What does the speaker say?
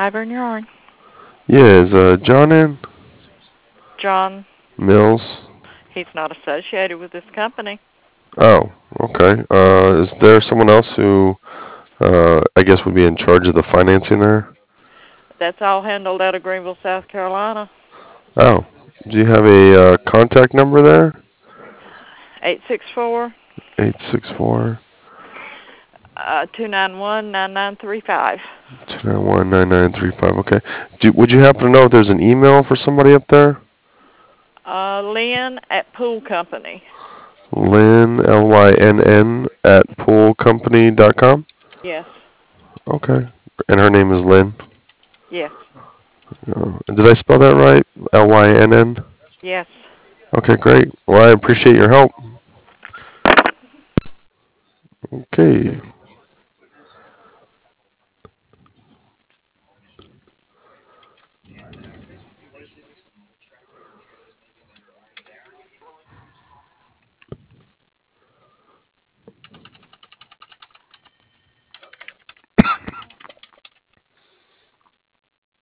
Ivern Yarn. Yeah, is John in? John, Mills? he's not associated with this company. Oh, okay. Is there someone else who, I guess, would be in charge of the financing there? That's all handled out of Greenville, South Carolina. Oh, do you have a contact number there? 864 864 291 9935. 291 9935. Okay. Would you happen to know if there's an email for somebody up there? Lynn at Pool Company. Lynn, Lynn, at poolcompany.com? Yes. Okay. And her name is Lynn? Yes. Did I spell that right? Lynn? Yes. Okay, great. Well, I appreciate your help. Okay.